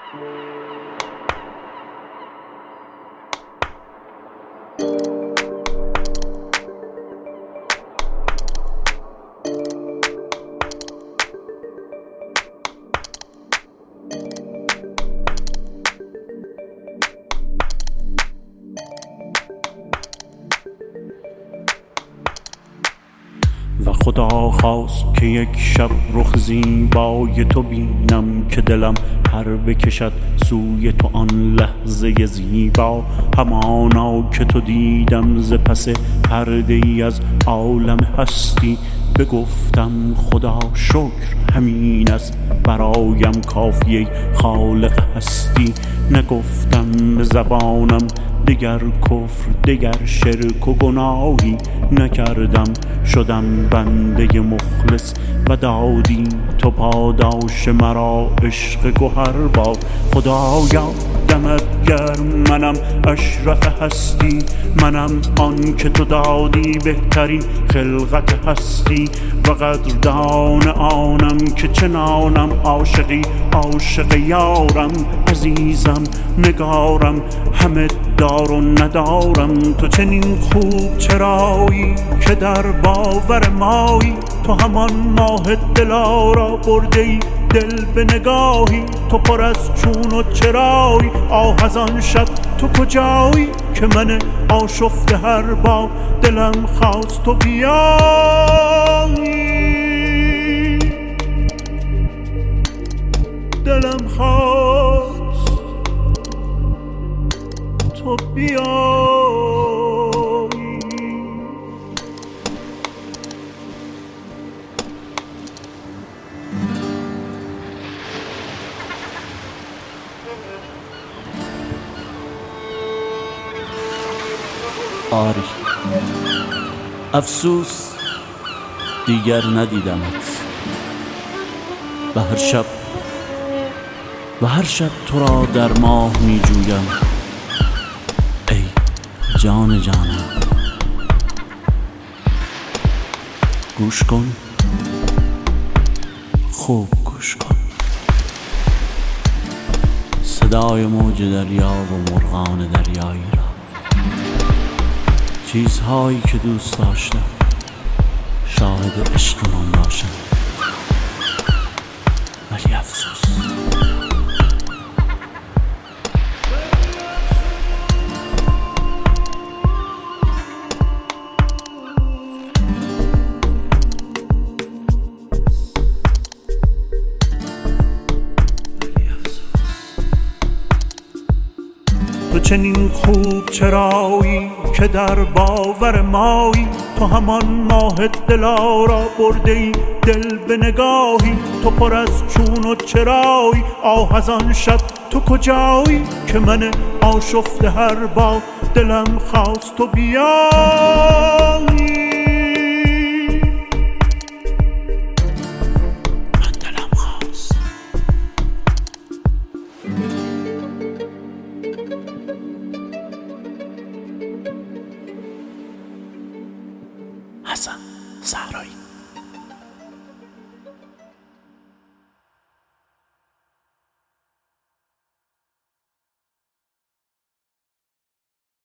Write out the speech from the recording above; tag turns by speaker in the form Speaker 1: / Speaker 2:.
Speaker 1: و خدا خواست که یک شب رخ زیبای تو بینم، که دلم پر بکشد سوی تو آن لحظه زیبا. همانا که تو دیدم ز پس پرده ای از عالم هستی، بگفتم خدا شکر همین است برایم کافیه خالق هستی. نگفتم به زبانم دگر کفر دگر شرک و گناهی نکردم، شدم بنده مخلص و دادی تو پاداش مرا عشق گوهر با. خدایا دمت گرم، منم اشرف هستی، منم آن که تو دادی بهترین خلقت هستی. و قدردان آنم که چنانم عاشقی عاشق یارم. عزیزم نگارم همه دار و ندارم، تو چنین خوب چرایی که در باور مایی. تو همان ماه دلارا برده ای دل به نگاهی، تو پر از چون و چرایی. آه از آن شب تو کجایی که من آشفته هر با دلم خواست تو بیایی. دلم خواست تو بیایی. آری افسوس دیگر ندیدمت، و هر شب تو را در ماه می جویم. ای جان جانم گوش کن، خوب گوش کن، صدای موج دریا و مرغان دریایی را. چیزهایی که دوست داشتم شاهد عشقمان باشند، ولی افسوس. تو چنین خوب چرایی که در باور مایی. تو همان ماه دلارا برده ای دل به نگاهی، تو پر از چون و چرایی. آه از آن شب تو کجایی که من آشفته هر با دلم خواست تو بیایی. حسن صحرایی.